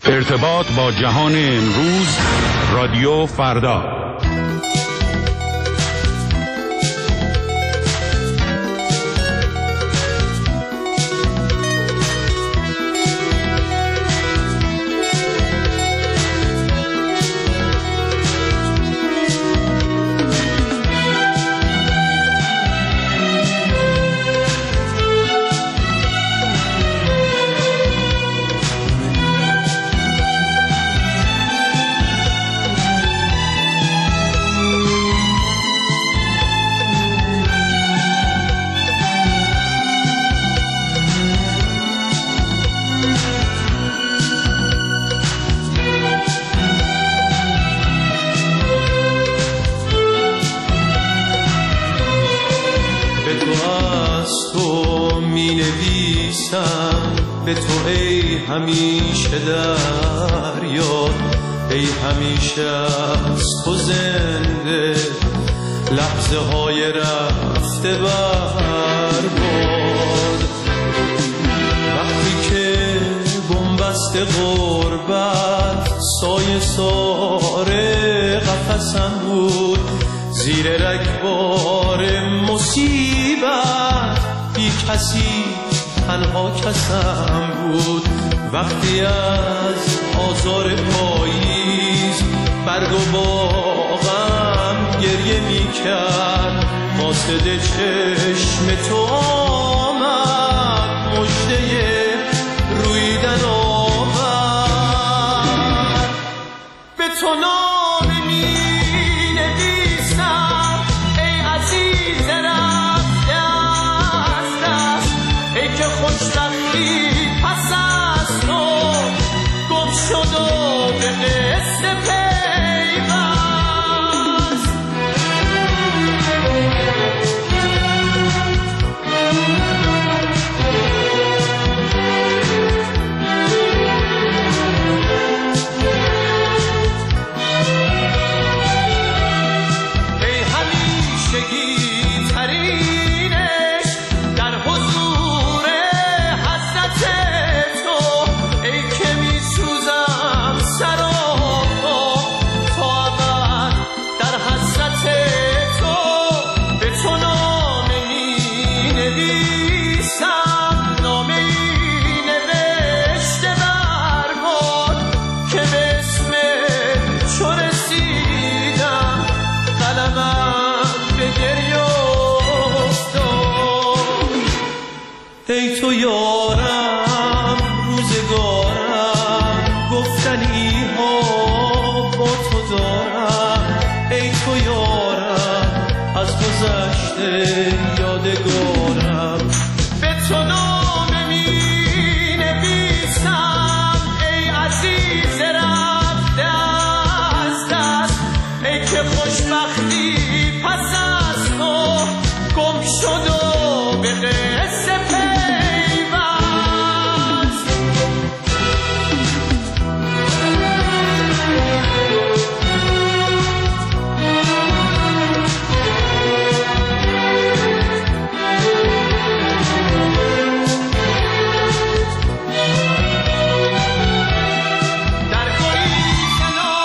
ارتباط با جهان امروز، رادیو فردا. به تو ای همیشه در یاد، ای همیشه از تو زنده لحظه های رفته برباد. وقتی که بنبست غربت سایه ساره قفسم بود، زیر رگبار مصیبت بی کسی تنها کسم بود. وقتی از آزار پاییز برگ و باغم گریه می کرد، قاصد چشم تو آمد، مژده رویدن آمد. به تو نامه می نویسم ای عزیز رفته از دست، ای که خوشبختی پس از تو گم شد و به قصد پیوست. ای همیشگی ترینش در حضور حضرت تو، ای که می سوزم سراپا تا ابد در حضرت تو. به تو نامه می نویسم، نامه ای نوشته برباد، که به اسم چو رسیدم قلمم به گریه افتاد. ای تو یارم روزگارم، گفتنی ها با تو دارم، ای تو یارم از گذشته یادگارم. به تو نامه می نویسم ای عزیز رفته از دست، ای که خوشبختی پس از تو گم شد و به قصد پیوست. در گریز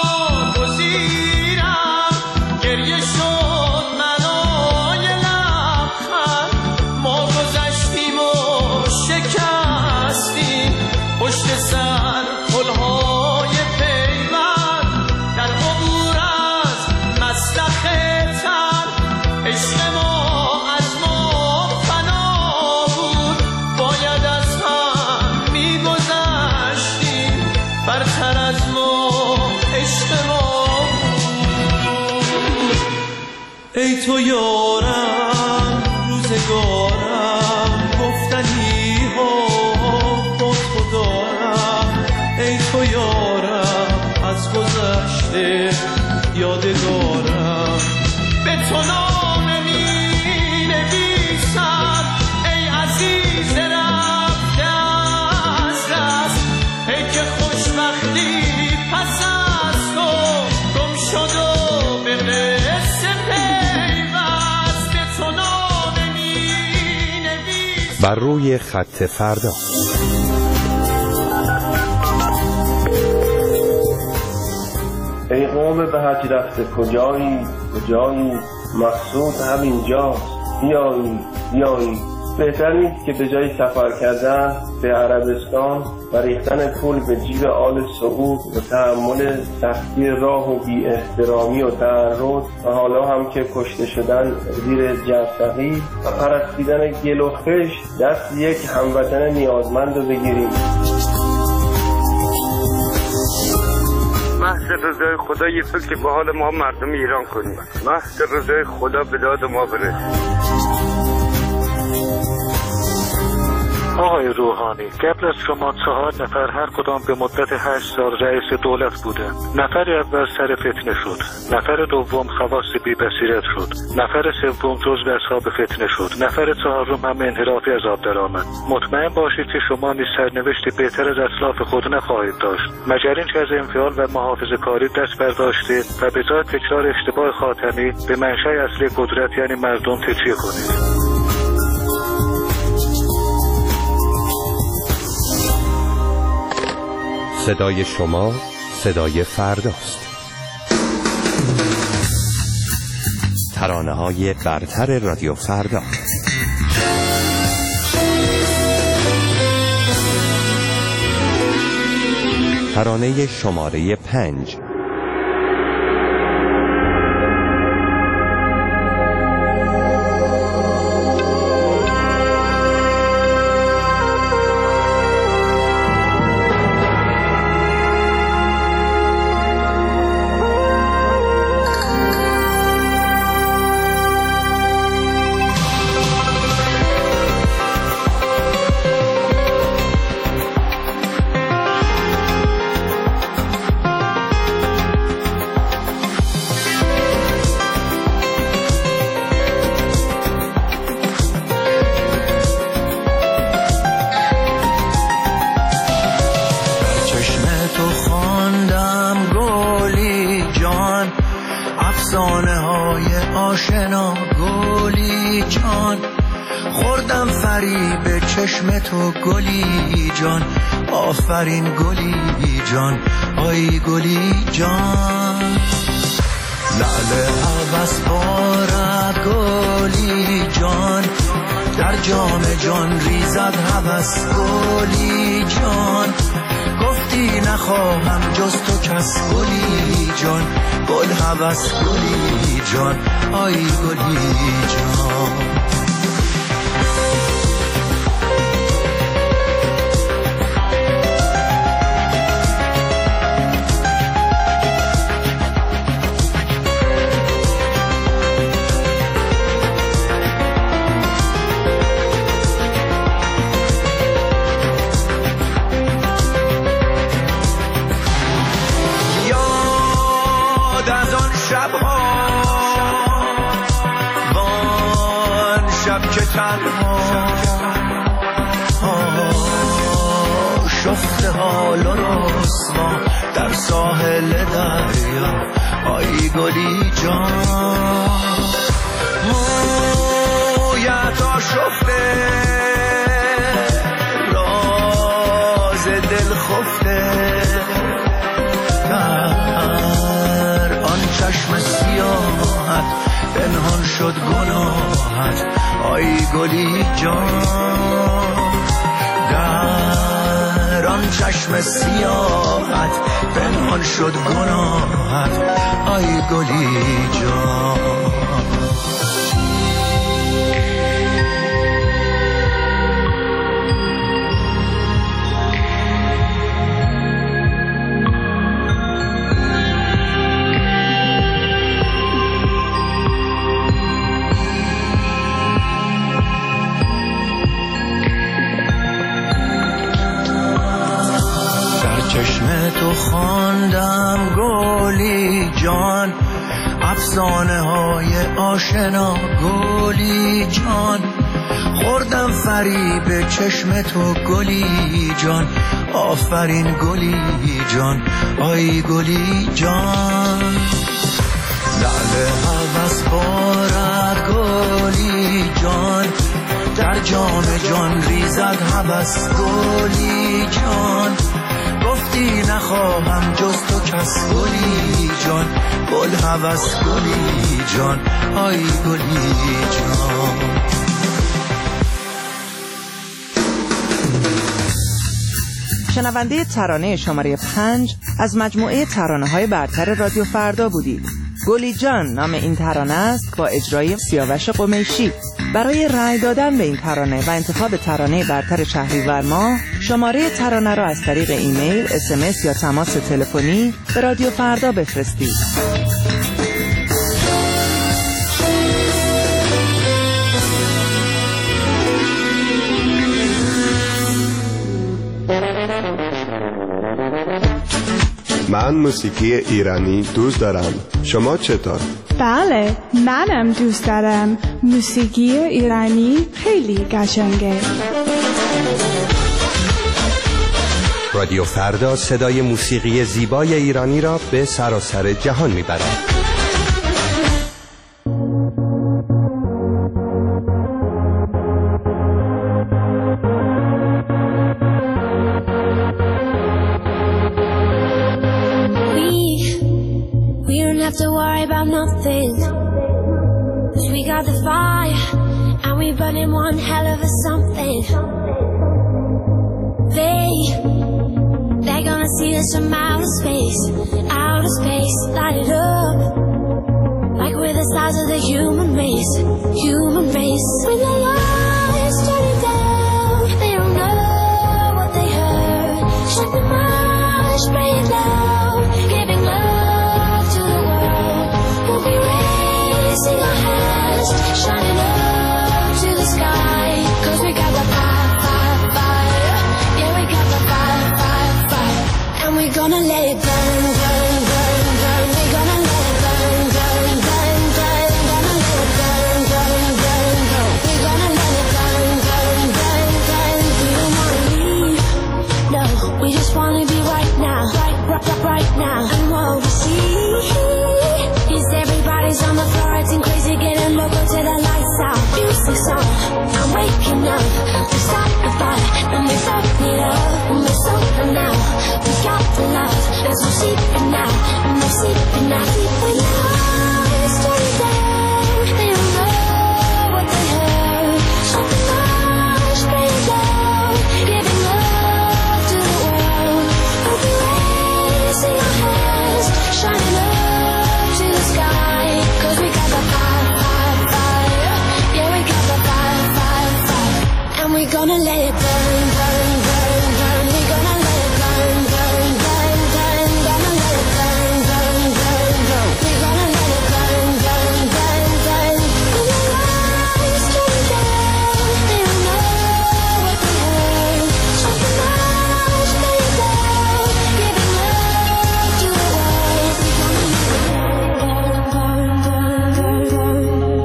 ناگزیرم گریه شد منای لبخند، ما گذشتیم و شکستیم پشت سر پلهای پیوند. در عبور از مسلخ تن عشق ما از ما فنا بود، باید از هم میگذشتیم، برتر از ما عشق ما بود. ای تو یارم روزگارم، گفتنی ها با تو دارم، ای تو یارم از گذشته یادگارم. به تو نامه می نویسم ای عزیز رفته از دست، ای که خوشبختی پس از تو گم شد و به قصد پیوست. به تو نامه می نویسم. بر روی خط فردا. به حج رفته کجایی مقصود همینجاست، بیایی بهتر نیست که به جای سفر کردن به عربستان و ریختن پول به جیب آل سعود و تحمل سختی راه و بی احترامی و تعرض و حالا هم که کشته شدن زیر جرثقیل و پرستیدن گل و خشت دست یک هموطن نیازمند رو بگیریم. محض رضای خدا یه فکر به حال ما مردم ایران کنیم. محض رضای خدا به داد ما برسید. آقای روحانی، قبل از شما 4 نفر هر کدام به مدت 8 سال رئیس دولت بودند. نفر اول سر فتنه شد، نفر دوم خواص بی بصیرت شد، نفر سوم جزو اصحاب فتنه شد، نفر چهارم هم انحرافی از آب درآمد. مطمئن باشید که شما نیز سرنوشتی بهتر از اسلاف خود نخواهید داشت، مگر اینکه از انفعال و محافظه‌کاری دست برداشتید و به جای تکرار اشتباه خاتمی به منشأ اصلی قدرت یعنی مردم تکیه کنید. صدای شما صدای فرداست. ترانه‌های برتر رادیو فردا. ترانه شماره 5. آشنا گلی جان، خوردم فریب چشم تو گلی جان، آفرین گلی جان، آی گلی جان. لعل عوض بارد گلی جان، در جام جان ریزد هوس گلی جان. گفتی نخواهم جز تو کس گلی جان، گل هوس گلی جان، آی گلی جان. شفته حال و رسوا در ساحل دریا، آی گلی جان. مویت آشفته راز دل خفته، در آن چشم سیاحت پنهان شد گناهت، آی گلی جان. در آن چشم سیاحت پنهان شد گناهت، آی گلی جان. چشم تو خواندم گلی جان، افسانه های آشنا گلی جان. خوردم فریب چشم تو گلی جان، آفرین گلی جان، آی گلی جان. لعل عوض بارد گلی جان، در جام جان ریزد هوس گلی جان. گفتی نخواهم نخواهم جز تو کس گلی جان، گل هوس گلی جان، آی گلی جان. شنونده ترانه شماره 5 از مجموعه ترانه‌های برتر رادیو فردا بودید. گلی جان نام این ترانه است با اجرای سیاوش قمیشی. برای رأی دادن به این ترانه و انتخاب ترانه برتر شهریور ماه شماره ترانه را از طریق ایمیل، SMS یا تماس تلفنی به رادیو فردا بفرستید. من موسیقی ایرانی دوست دارم. شما چطور؟ بله، منم دوست دارم. موسیقی ایرانی خیلی قشنگه. رادیو فردا صدای موسیقی زیبای ایرانی را به سراسر جهان میبرد. To worry about nothing, 'cause we got the fire and we burning one hell of a something. They're gonna see us from outer space, light it up like we're the stars of the human race. When the lights turning down, they don't know what they heard. Shut the mind, spray it loud, giving love to the world. We'll be raising our hands, shining up to the sky, 'cause we got the fire, fire, fire. Yeah, we got the fire, fire, fire. And we're gonna let it burn, burn, burn, burn. We're gonna let it burn, burn, burn, burn. Gonna let it burn, burn, burn, burn. We're gonna let it burn, burn, burn, burn. We don't wanna leave, no. We just wanna be right now, right now. And what we see is everybody's on the floor acting crazy, getting local till the lights out. Music's on, I'm waking up. We start the fire and we burn it up. And we're sober now, we got the love. There's no sleeping now, no sleeping now. When the lights turn down, they don't know what they heard. Shut the light, spray it down, giving love to the world. We'll be raising our hands, shining up to the sky, 'cause we got the fire, fire, fire. Yeah, we got the fire, fire, fire. And we're gonna let it burn, burn, burn, burn. We're gonna let it burn, burn, burn, burn. Gonna let it burn, burn, burn, burn. We're gonna let it burn, burn, burn, burn. When the lights turn down, they don't know what they heard. Shut the light, spray it down, giving love to the world. We're gonna let it burn, burn, burn, burn,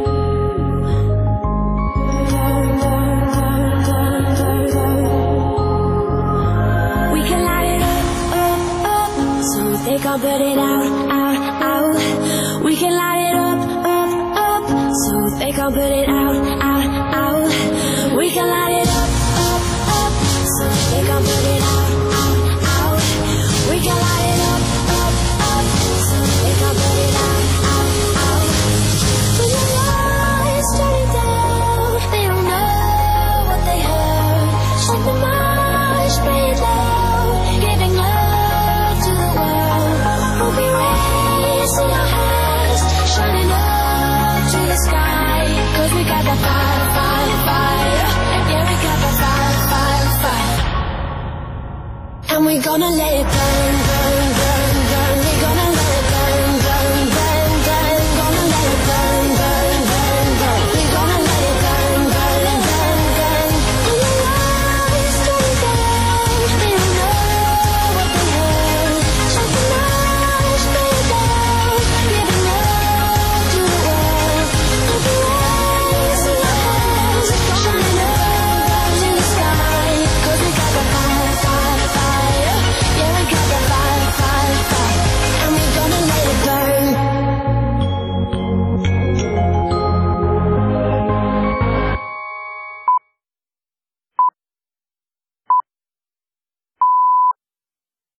burn. We can light it up, up, up, so they can't put it out, out, out. We can light it up, up, up, so they can't put it out, out, out. We can light it up, up, up, so they can't put it out, out, out. We can light it up, up, up, so they can't put it out, out, out. When the lights turn down, they don't know what they heard. Shut the mind, spray it loud, giving love to the world. We'll be raising our hands, shining up to the sky, 'cause we got the fire, fire, fire. Yeah, we got the fire, fire, fire. And we're gonna let it burn.